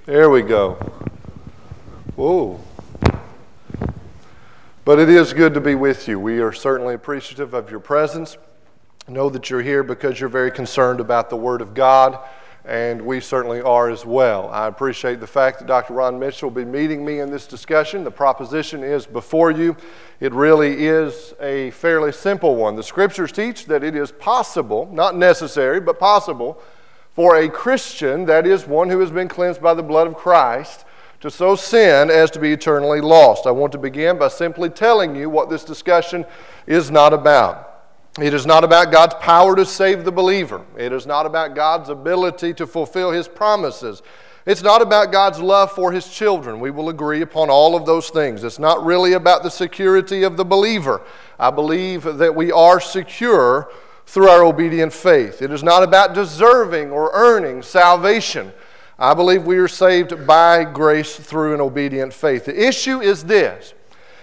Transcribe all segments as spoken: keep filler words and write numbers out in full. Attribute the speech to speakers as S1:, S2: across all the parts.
S1: There we go. Whoa. But it is good to be with you. We are certainly appreciative of your presence. Know that you're here because you're very concerned about the Word of God, and we certainly are as well. I appreciate the fact that Doctor Ron Mitchell will be meeting me in this discussion. The proposition is before you. It really is a fairly simple one. The Scriptures teach that it is possible, not necessary, but possible, for a Christian, that is one who has been cleansed by the blood of Christ, to so sin as to be eternally lost. I want to begin by simply telling you what this discussion is not about. It is not about God's power to save the believer. It is not about God's ability to fulfill His promises. It's not about God's love for His children. We will agree upon all of those things. It's not really about the security of the believer. I believe that we are secure through our obedient faith. It is not about deserving or earning salvation. I believe we are saved by grace through an obedient faith. The issue is this: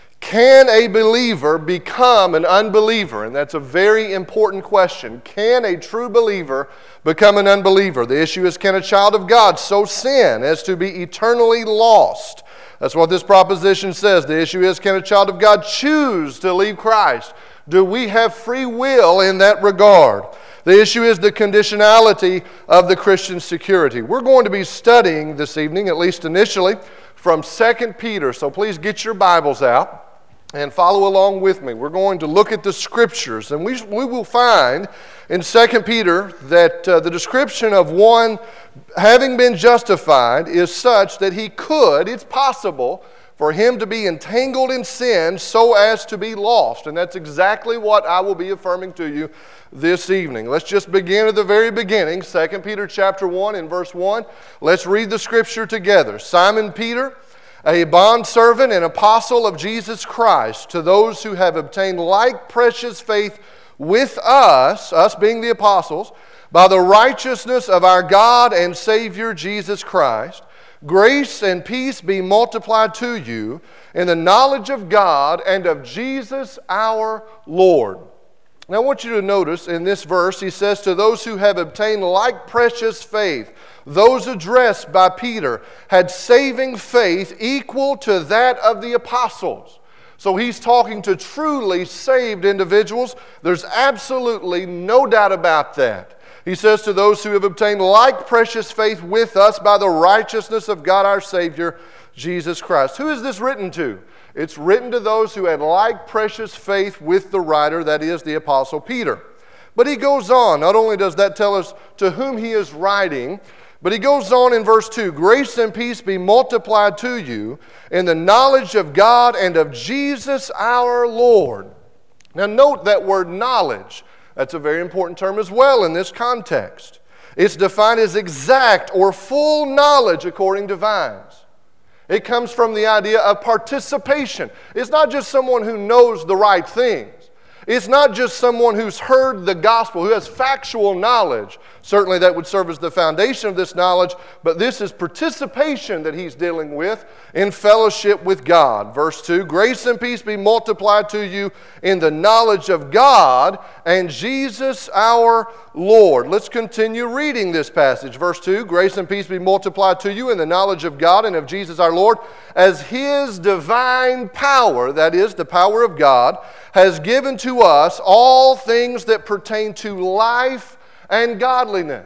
S1: can a believer become an unbeliever? And that's a very important question. Can a true believer become an unbeliever? The issue is, can a child of God so sin as to be eternally lost? That's what this proposition says. The issue is, can a child of God choose to leave Christ? Do we have free will in that regard? The issue is the conditionality of the Christian security. We're going to be studying this evening, at least initially, from Second Peter. So please get your Bibles out and follow along with me. We're going to look at the Scriptures, and we, we will find in Second Peter that uh, the description of one having been justified is such that he could, it's possible, for him to be entangled in sin so as to be lost. And that's exactly what I will be affirming to you this evening. Let's just begin at the very beginning, Second Peter chapter one and verse one. Let's read the Scripture together. Simon Peter, a bondservant and apostle of Jesus Christ, to those who have obtained like precious faith with us, us being the apostles, by the righteousness of our God and Savior Jesus Christ, grace and peace be multiplied to you in the knowledge of God and of Jesus our Lord. Now I want you to notice in this verse, he says, to those who have obtained like precious faith. Those addressed by Peter had saving faith equal to that of the apostles. So he's talking to truly saved individuals. There's absolutely no doubt about that. He says to those who have obtained like precious faith with us by the righteousness of God our Savior, Jesus Christ. Who is this written to? It's written to those who had like precious faith with the writer, that is the Apostle Peter. But he goes on. Not only does that tell us to whom he is writing, but he goes on in verse two, grace and peace be multiplied to you in the knowledge of God and of Jesus our Lord. Now note that word knowledge. That's a very important term as well in this context. It's defined as exact or full knowledge according to Vines. It comes from the idea of participation. It's not just someone who knows the right things. It's not just someone who's heard the gospel, who has factual knowledge. Certainly that would serve as the foundation of this knowledge, but this is participation that he's dealing with in fellowship with God. Verse two, grace and peace be multiplied to you in the knowledge of God and Jesus our Lord. Let's continue reading this passage. Verse two, grace and peace be multiplied to you in the knowledge of God and of Jesus our Lord, as His divine power, that is, the power of God, has given to us all things that pertain to life and godliness.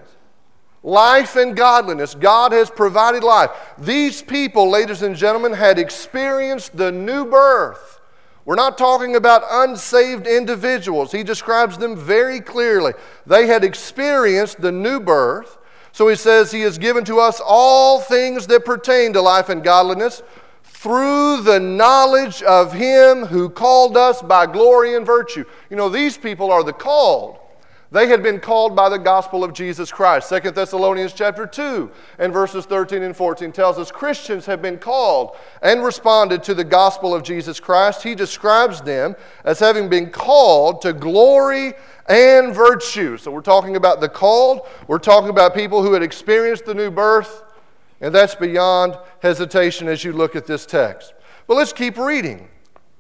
S1: Life and godliness. God has provided life. These people, ladies and gentlemen, had experienced the new birth. We're not talking about unsaved individuals. He describes them very clearly. They had experienced the new birth. So he says He has given to us all things that pertain to life and godliness through the knowledge of Him who called us by glory and virtue. You know, these people are the called. They had been called by the gospel of Jesus Christ. Second Thessalonians chapter two and verses thirteen and fourteen tells us Christians have been called and responded to the gospel of Jesus Christ. He describes them as having been called to glory and virtue. So we're talking about the called. We're talking about people who had experienced the new birth. And that's beyond hesitation as you look at this text. But let's keep reading.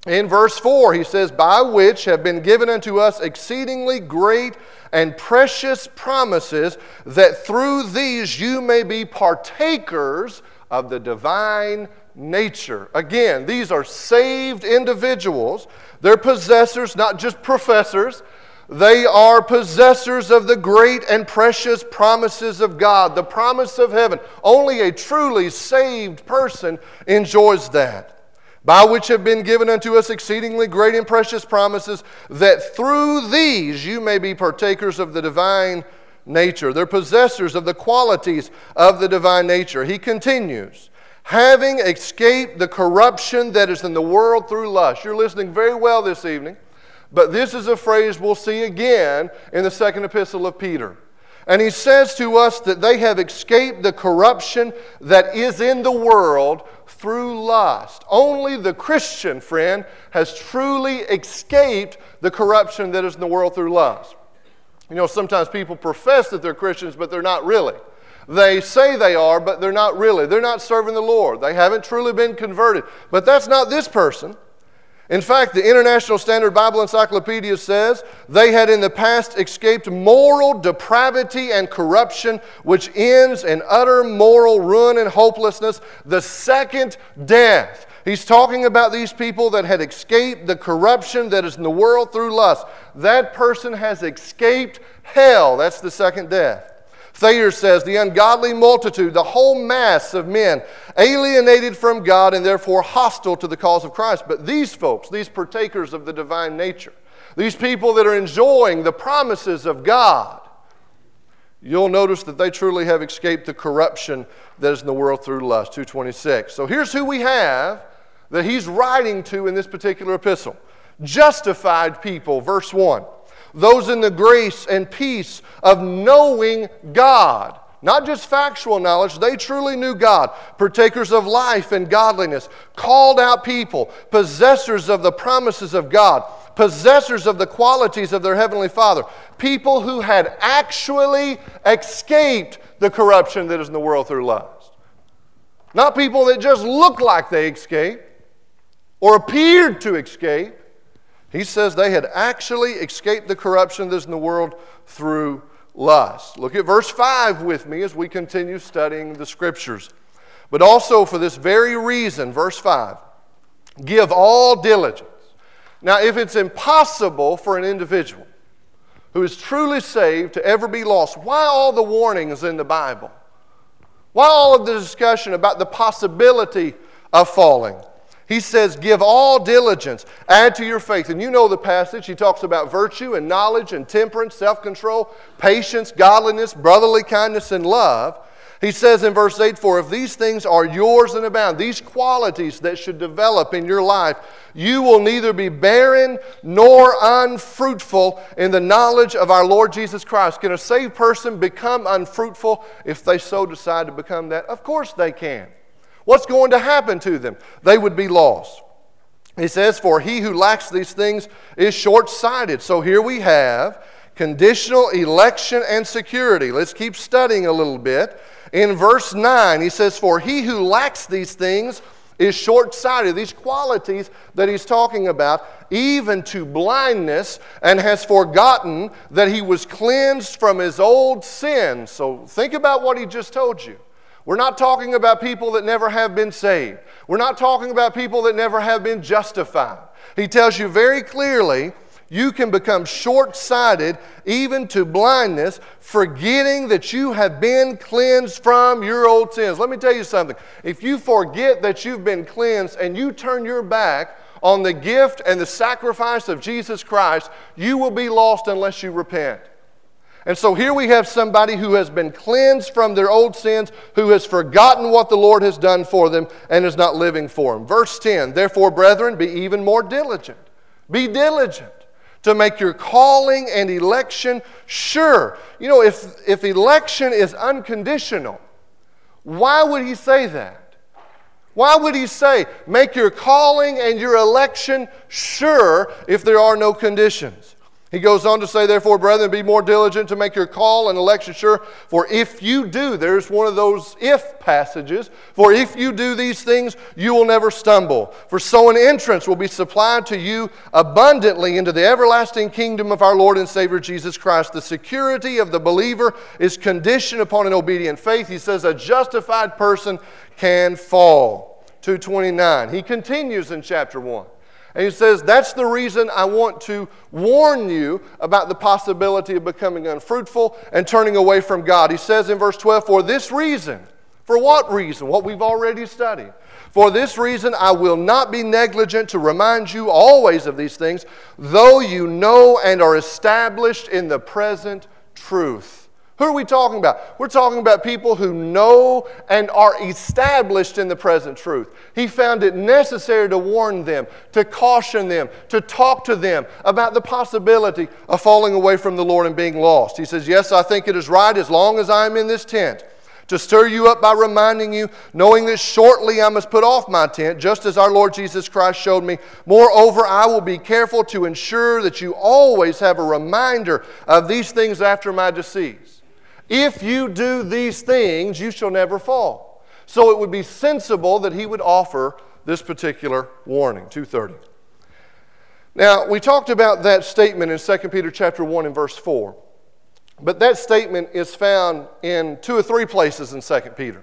S1: In verse four, he says, by which have been given unto us exceedingly great and precious promises, that through these you may be partakers of the divine nature. Again, these are saved individuals. They're possessors, not just professors. They are possessors of the great and precious promises of God, the promise of heaven. Only a truly saved person enjoys that. By which have been given unto us exceedingly great and precious promises, that through these you may be partakers of the divine nature. They're possessors of the qualities of the divine nature. He continues, having escaped the corruption that is in the world through lust. You're listening very well this evening, but this is a phrase we'll see again in the second epistle of Peter. And he says to us that they have escaped the corruption that is in the world through lust. Only the Christian, friend, has truly escaped the corruption that is in the world through lust. You know, sometimes people profess that they're Christians, but they're not really. They say they are, but they're not really. They're not serving the Lord. They haven't truly been converted. But that's not this person. In fact, the International Standard Bible Encyclopedia says they had in the past escaped moral depravity and corruption, which ends in utter moral ruin and hopelessness, the second death. He's talking about these people that had escaped the corruption that is in the world through lust. That person has escaped hell. That's the second death. Thayer says, the ungodly multitude, the whole mass of men, alienated from God and therefore hostile to the cause of Christ. But these folks, these partakers of the divine nature, these people that are enjoying the promises of God, you'll notice that they truly have escaped the corruption that is in the world through lust. two twenty-six. So here's who we have that he's writing to in this particular epistle. Justified people, verse one. Those in the grace and peace of knowing God. Not just factual knowledge, they truly knew God. Partakers of life and godliness. Called out people. Possessors of the promises of God. Possessors of the qualities of their Heavenly Father. People who had actually escaped the corruption that is in the world through lust. Not people that just look like they escaped or appeared to escape. He says they had actually escaped the corruption that is in the world through lust. Look at verse five with me as we continue studying the Scriptures. But also for this very reason, verse five, give all diligence. Now, if it's impossible for an individual who is truly saved to ever be lost, why all the warnings in the Bible? Why all of the discussion about the possibility of falling? He says, give all diligence, add to your faith. And you know the passage. He talks about virtue and knowledge and temperance, self-control, patience, godliness, brotherly kindness, and love. He says in verse eight, for if these things are yours and abound, these qualities that should develop in your life, you will neither be barren nor unfruitful in the knowledge of our Lord Jesus Christ. Can a saved person become unfruitful if they so decide to become that? Of course they can. What's going to happen to them? They would be lost. He says, for he who lacks these things is short-sighted. So here we have conditional election and security. Let's keep studying a little bit. In verse nine, he says, for he who lacks these things is short-sighted. These qualities that he's talking about, even to blindness, and has forgotten that he was cleansed from his old sins. So think about what he just told you. We're not talking about people that never have been saved. We're not talking about people that never have been justified. He tells you very clearly, you can become short-sighted, even to blindness, forgetting that you have been cleansed from your old sins. Let me tell you something. If you forget that you've been cleansed and you turn your back on the gift and the sacrifice of Jesus Christ, you will be lost unless you repent. And so here we have somebody who has been cleansed from their old sins, who has forgotten what the Lord has done for them and is not living for them. Verse ten, therefore, brethren, be even more diligent. Be diligent to make your calling and election sure. You know, if, if election is unconditional, why would he say that? Why would he say, make your calling and your election sure if there are no conditions? He goes on to say, therefore, brethren, be more diligent to make your call and election sure. For if you do, there's one of those if passages. For if you do these things, you will never stumble. For so an entrance will be supplied to you abundantly into the everlasting kingdom of our Lord and Savior Jesus Christ. The security of the believer is conditioned upon an obedient faith. He says a justified person can fall. two twenty-nine. He continues in chapter one. And he says, that's the reason I want to warn you about the possibility of becoming unfruitful and turning away from God. He says in verse twelve, for this reason, for what reason? What we've already studied. For this reason I will not be negligent to remind you always of these things, though you know and are established in the present truth. Who are we talking about? We're talking about people who know and are established in the present truth. He found it necessary to warn them, to caution them, to talk to them about the possibility of falling away from the Lord and being lost. He says, yes, I think it is right as long as I am in this tent, to stir you up by reminding you, knowing that shortly I must put off my tent, just as our Lord Jesus Christ showed me. Moreover, I will be careful to ensure that you always have a reminder of these things after my decease. If you do these things, you shall never fall. So it would be sensible that he would offer this particular warning. two thirty. Now, we talked about that statement in Second Peter chapter one and verse four. But that statement is found in two or three places in Second Peter.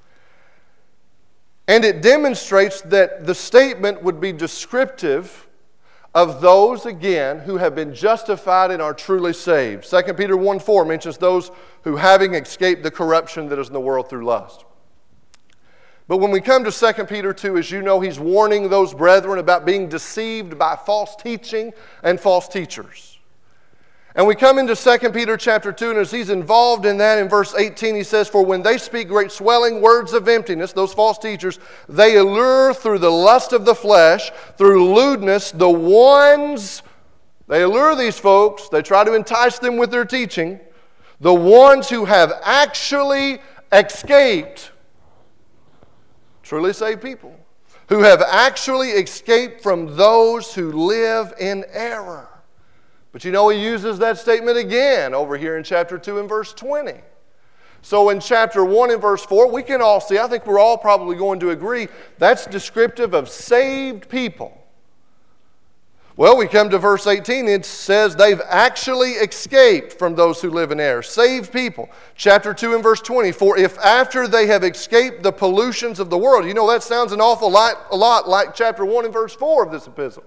S1: And it demonstrates that the statement would be descriptive of those, again, who have been justified and are truly saved. Second Peter one four mentions those who, having escaped the corruption that is in the world through lust. But when we come to Second Peter two, as you know, he's warning those brethren about being deceived by false teaching and false teachers. And we come into Second Peter chapter two, and as he's involved in that, in verse eighteen, he says, for when they speak great swelling words of emptiness, those false teachers, they allure through the lust of the flesh, through lewdness, the ones, they allure these folks, they try to entice them with their teaching, the ones who have actually escaped, truly saved people, who have actually escaped from those who live in error. But you know, he uses that statement again over here in chapter two and verse twenty. So in chapter one and verse four, we can all see, I think we're all probably going to agree, that's descriptive of saved people. Well, we come to verse eighteen, it says they've actually escaped from those who live in error. Saved people. Chapter two and verse twenty, for if after they have escaped the pollutions of the world, you know, that sounds an awful lot, a lot like chapter one and verse four of this epistle.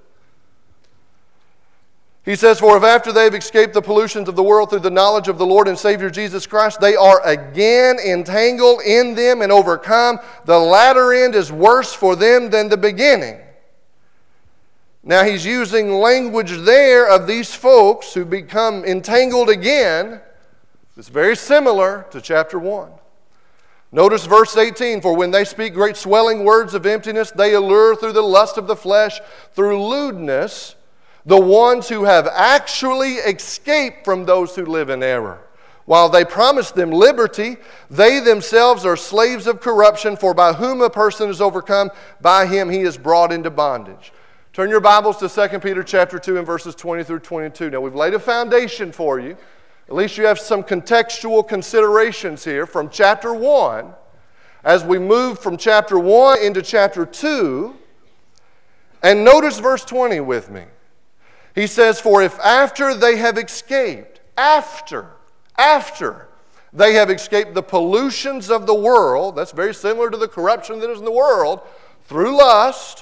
S1: He says, for if after they've escaped the pollutions of the world through the knowledge of the Lord and Savior Jesus Christ, they are again entangled in them and overcome, the latter end is worse for them than the beginning. Now he's using language there of these folks who become entangled again. It's very similar to chapter one. Notice verse eighteen, for when they speak great swelling words of emptiness, they allure through the lust of the flesh, through lewdness, the ones who have actually escaped from those who live in error. While they promise them liberty, they themselves are slaves of corruption, for by whom a person is overcome, by him he is brought into bondage. Turn your Bibles to Second Peter chapter two and verses twenty through twenty-two. Now we've laid a foundation for you. At least you have some contextual considerations here from chapter one. As we move from chapter one into chapter two, and notice verse twenty with me. He says, for if after they have escaped, after, after they have escaped the pollutions of the world, that's very similar to the corruption that is in the world, through lust,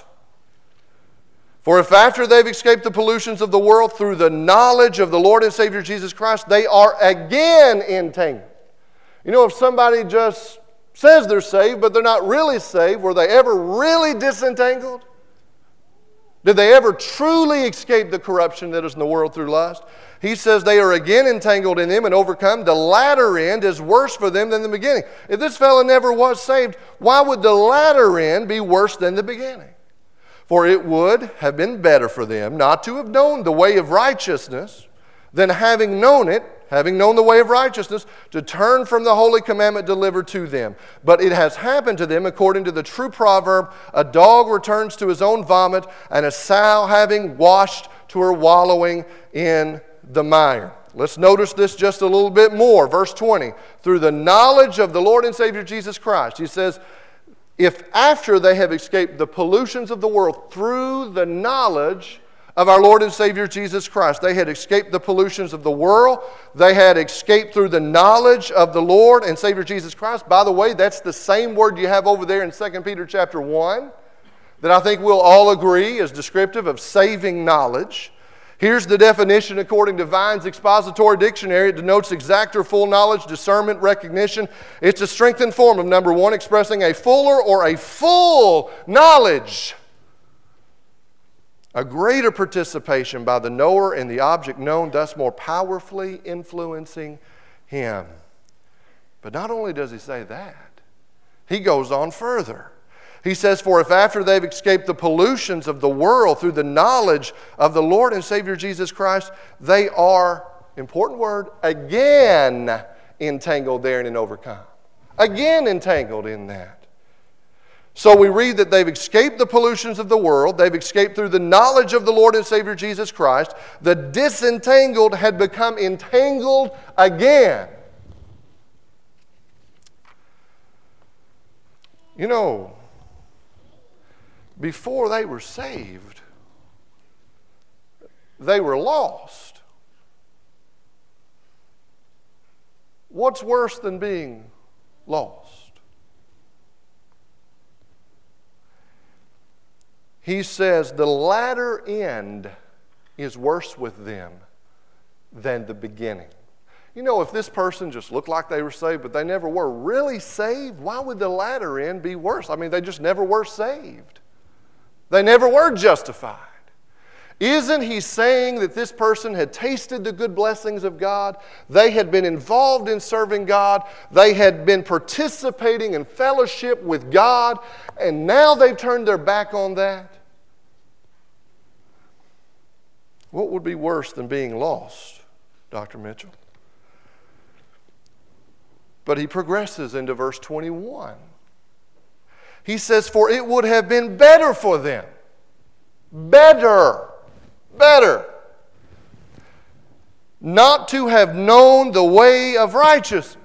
S1: for if after they've escaped the pollutions of the world through the knowledge of the Lord and Savior Jesus Christ, they are again entangled. You know, if somebody just says they're saved, but they're not really saved, were they ever really disentangled? Did they ever truly escape the corruption that is in the world through lust? He says they are again entangled in them and overcome. The latter end is worse for them than the beginning. If this fellow never was saved, why would the latter end be worse than the beginning? For it would have been better for them not to have known the way of righteousness than having known it, having known the way of righteousness, to turn from the holy commandment delivered to them. But it has happened to them according to the true proverb, a dog returns to his own vomit, and a sow having washed to her wallowing in the mire. Let's notice this just a little bit more. Verse twenty, through the knowledge of the Lord and Savior Jesus Christ. He says, if after they have escaped the pollutions of the world through the knowledge of our Lord and Savior Jesus Christ, they had escaped the pollutions of the world, they had escaped through the knowledge of the Lord and Savior Jesus Christ. By the way, that's the same word you have over there in Second Peter chapter one that I think we'll all agree is descriptive of saving knowledge. Here's the definition according to Vine's Expository Dictionary. It denotes exact or full knowledge, discernment, recognition. It's a strengthened form of number one, expressing a fuller or a full knowledge. A greater participation by the knower in the object known, thus more powerfully influencing him. But not only does he say that, he goes on further. He says, for if after they've escaped the pollutions of the world through the knowledge of the Lord and Savior Jesus Christ, they are, important word, again entangled therein and overcome. Again entangled in that. So we read that they've escaped the pollutions of the world. They've escaped through the knowledge of the Lord and Savior Jesus Christ. The disentangled had become entangled again. You know, before they were saved, they were lost. What's worse than being lost? He says the latter end is worse with them than the beginning. You know, if this person just looked like they were saved, but they never were really saved, why would the latter end be worse? I mean, they just never were saved. They never were justified. Isn't he saying that this person had tasted the good blessings of God? They had been involved in serving God. They had been participating in fellowship with God. And now they've turned their back on that? What would be worse than being lost, Doctor Mitchell? But he progresses into verse twenty-one. He says, for it would have been better for them. Better. Better. Not to have known the way of righteousness.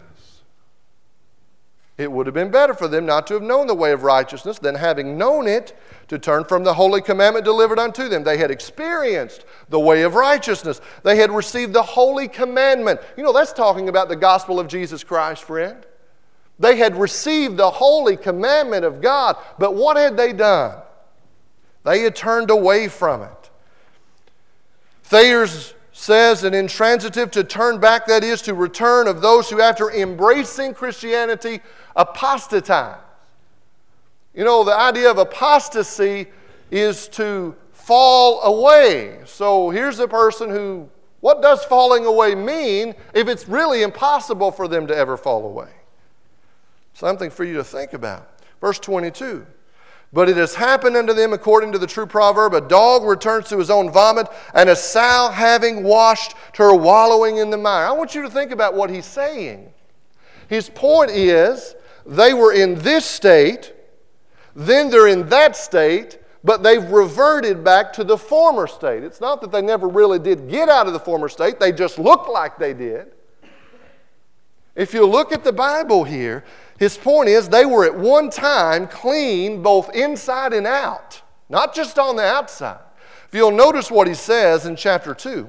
S1: It would have been better for them not to have known the way of righteousness than having known it to turn from the holy commandment delivered unto them. They had experienced the way of righteousness. They had received the holy commandment. You know, that's talking about the gospel of Jesus Christ, friend. They had received the holy commandment of God, but what had they done? They had turned away from it. Thayer's says an intransitive to turn back, that is, to return of those who after embracing Christianity apostatize. You know, the idea of apostasy is to fall away. So here's a person who, what does falling away mean if it's really impossible for them to ever fall away? Something for you to think about. Verse twenty-two. But it has happened unto them according to the true proverb, a dog returns to his own vomit, and a sow having washed to her wallowing in the mire. I want you to think about what he's saying. His point is, they were in this state, then they're in that state, but they've reverted back to the former state. It's not that they never really did get out of the former state, they just looked like they did. If you look at the Bible here, his point is they were at one time clean both inside and out, not just on the outside. If you'll notice what he says in chapter two.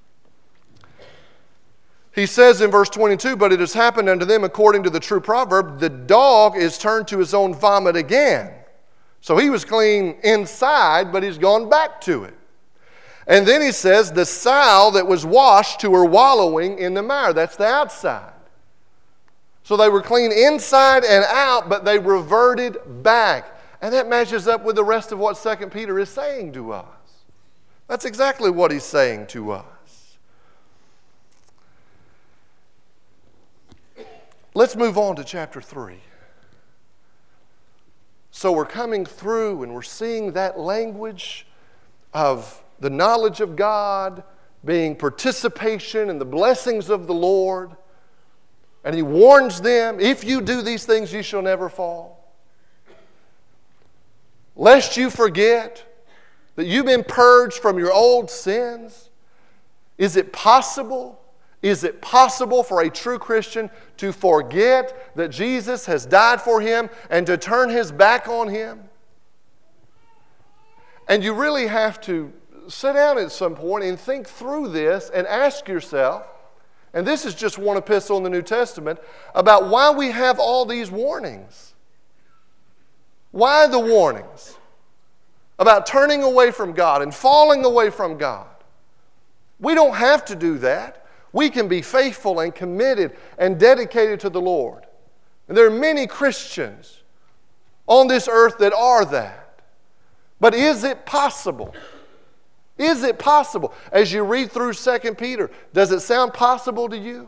S1: He says in verse twenty-two, but it has happened unto them according to the true proverb, the dog is turned to his own vomit again. So he was clean inside, but he's gone back to it. And then he says, the sow that was washed to her wallowing in the mire. That's the outside. So they were clean inside and out, but they reverted back. And that matches up with the rest of what Second Peter is saying to us. That's exactly what he's saying to us. Let's move on to chapter three. So we're coming through and we're seeing that language of the knowledge of God being participation in the blessings of the Lord. And he warns them, if you do these things, you shall never fall. Lest you forget that you've been purged from your old sins. Is it possible? Is it possible for a true Christian to forget that Jesus has died for him and to turn his back on him? And you really have to sit down at some point and think through this and ask yourself, and this is just one epistle in the New Testament, about why we have all these warnings. Why the warnings about turning away from God and falling away from God? We don't have to do that. We can be faithful and committed and dedicated to the Lord. And there are many Christians on this earth that are that. But is it possible? Is it possible? As you read through Second Peter, does it sound possible to you?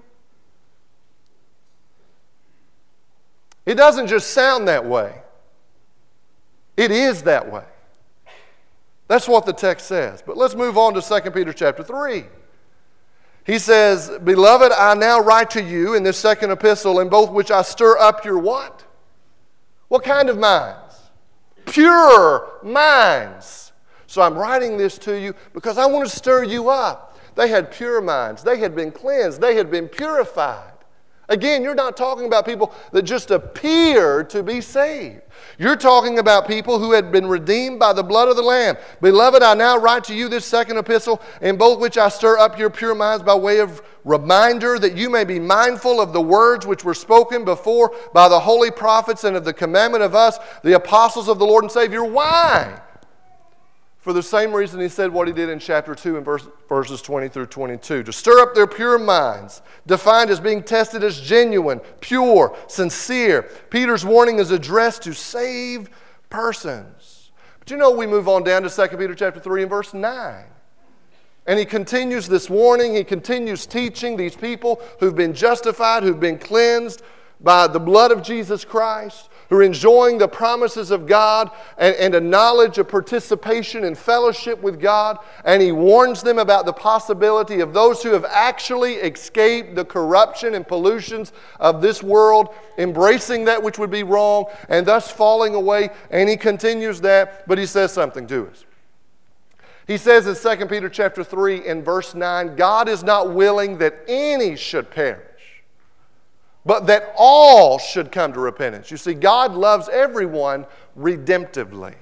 S1: It doesn't just sound that way. It is that way. That's what the text says. But let's move on to Second Peter chapter three. He says, Beloved, I now write to you in this second epistle, in both which I stir up your what? What kind of minds? Pure minds. So I'm writing this to you because I want to stir you up. They had pure minds. They had been cleansed. They had been purified. Again, you're not talking about people that just appear to be saved. You're talking about people who had been redeemed by the blood of the Lamb. Beloved, I now write to you this second epistle, in both which I stir up your pure minds by way of reminder, that you may be mindful of the words which were spoken before by the holy prophets, and of the commandment of us, the apostles of the Lord and Savior. Why? For the same reason he said what he did in chapter two and verse, verses twenty through twenty-two. To stir up their pure minds, defined as being tested as genuine, pure, sincere. Peter's warning is addressed to saved persons. But you know, we move on down to Second Peter chapter three and verse nine. And he continues this warning. He continues teaching these people who've been justified, who've been cleansed by the blood of Jesus Christ, who are enjoying the promises of God and, and a knowledge of participation and fellowship with God. And he warns them about the possibility of those who have actually escaped the corruption and pollutions of this world, embracing that which would be wrong, and thus falling away. And he continues that, but he says something to us. He says in Second Peter chapter three and verse nine, God is not willing that any should perish, but that all should come to repentance. You see, God loves everyone redemptively.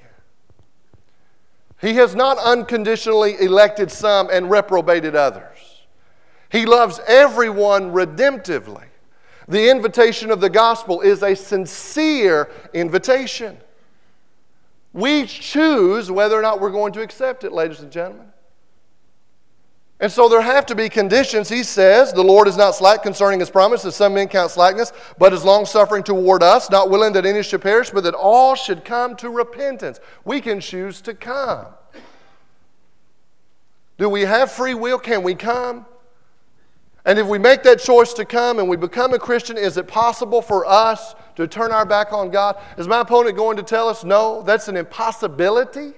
S1: He has not unconditionally elected some and reprobated others. He loves everyone redemptively. The invitation of the gospel is a sincere invitation. We choose whether or not we're going to accept it, ladies and gentlemen. And so there have to be conditions. He says, the Lord is not slack concerning his promise, as some men count slackness, but is long-suffering toward us, not willing that any should perish, but that all should come to repentance. We can choose to come. Do we have free will? Can we come? And if we make that choice to come and we become a Christian, is it possible for us to turn our back on God? Is my opponent going to tell us, no, that's an impossibility?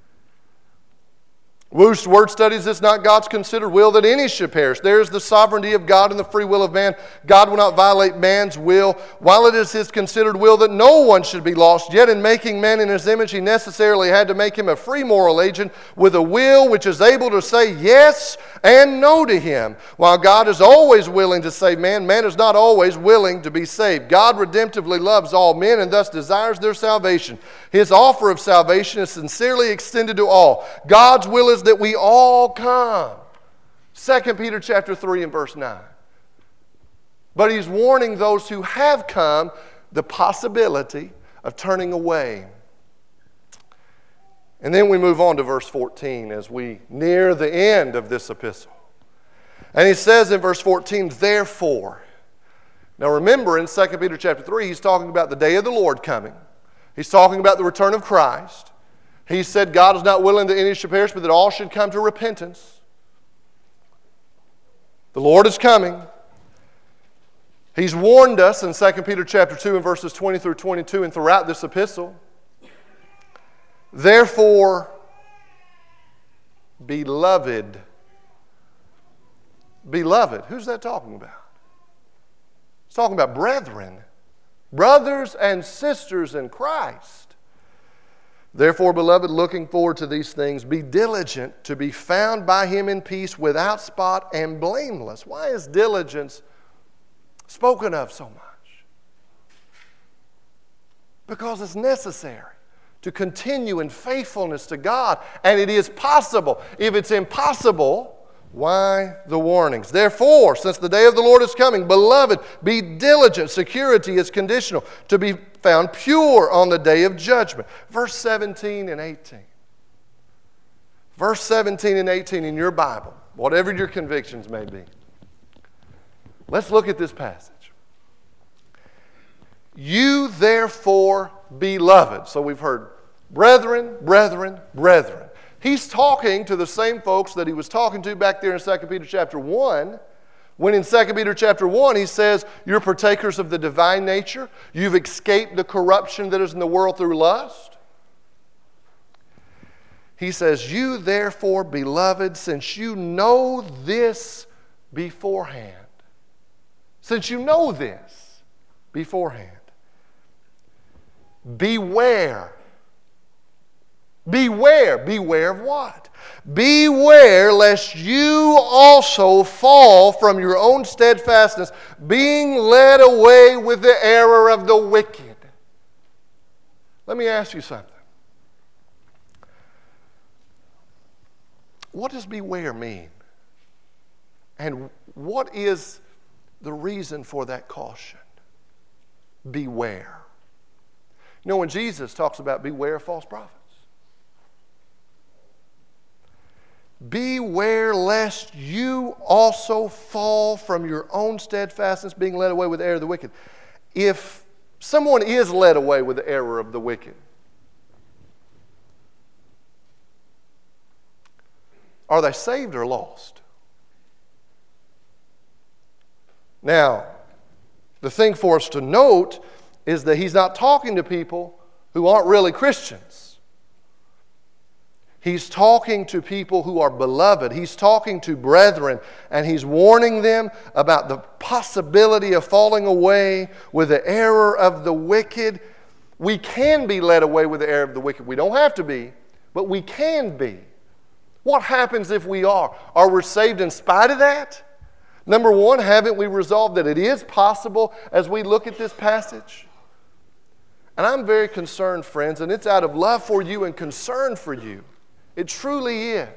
S1: Woo's word studies, it's not God's considered will that any should perish. There is the sovereignty of God and the free will of man. God will not violate man's will. While it is his considered will that no one should be lost, yet in making man in his image, he necessarily had to make him a free moral agent with a will which is able to say yes and no to him. While God is always willing to save man, man is not always willing to be saved. God redemptively loves all men and thus desires their salvation. His offer of salvation is sincerely extended to all. God's will is that we all come. Second Peter chapter three and verse nine. But he's warning those who have come the possibility of turning away. And then we move on to verse fourteen as we near the end of this epistle. And he says in verse fourteen, therefore. Now remember, in Second Peter chapter three, he's talking about the day of the Lord coming. He's talking about the return of Christ. He said God is not willing that any should perish, but that all should come to repentance. The Lord is coming. He's warned us in Second Peter chapter two and verses twenty through twenty-two and throughout this epistle. Therefore, beloved. Beloved. Who's that talking about? It's talking about brethren. Brothers and sisters in Christ. Therefore, beloved, looking forward to these things, be diligent to be found by him in peace, without spot and blameless. Why is diligence spoken of so much? Because it's necessary to continue in faithfulness to God, and it is possible. If it's impossible, why the warnings? Therefore, since the day of the Lord is coming, beloved, be diligent. Security is conditional. To be found pure on the day of judgment. Verse seventeen and eighteen. Verse seventeen and eighteen in your Bible, whatever your convictions may be. Let's look at this passage. You therefore, beloved. So we've heard brethren, brethren, brethren. He's talking to the same folks that he was talking to back there in Second Peter chapter one, when in Second Peter chapter one he says, you're partakers of the divine nature. You've escaped the corruption that is in the world through lust. He says, you therefore, beloved, since you know this beforehand. Since you know this beforehand. Beware. Beware. Beware of what? Beware lest you also fall from your own steadfastness, being led away with the error of the wicked. Let me ask you something. What does beware mean? And what is the reason for that caution? Beware. You know, when Jesus talks about beware of false prophets, beware lest you also fall from your own steadfastness, being led away with the error of the wicked. If someone is led away with the error of the wicked, are they saved or lost? Now, the thing for us to note is that he's not talking to people who aren't really Christians. He's talking to people who are beloved. He's talking to brethren, and he's warning them about the possibility of falling away with the error of the wicked. We can be led away with the error of the wicked. We don't have to be, but we can be. What happens if we are? Are we saved in spite of that? Number one, haven't we resolved that it is possible as we look at this passage? And I'm very concerned, friends, and it's out of love for you and concern for you. It truly is.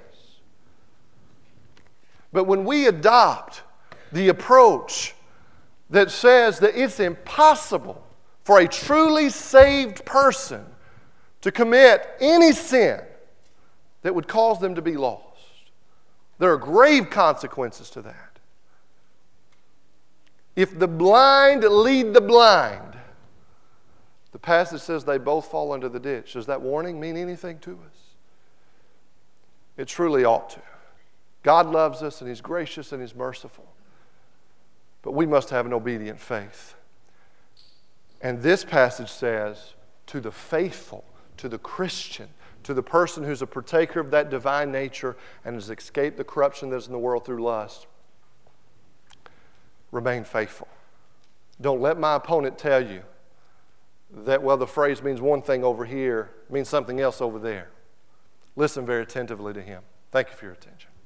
S1: But when we adopt the approach that says that it's impossible for a truly saved person to commit any sin that would cause them to be lost, there are grave consequences to that. If the blind lead the blind, the passage says they both fall into the ditch. Does that warning mean anything to us? It truly ought to. God loves us, and he's gracious and he's merciful. But we must have an obedient faith. And this passage says, to the faithful, to the Christian, to the person who's a partaker of that divine nature and has escaped the corruption that's in the world through lust, remain faithful. Don't let my opponent tell you that, well, the phrase means one thing over here, means something else over there. Listen very attentively to him. Thank you for your attention.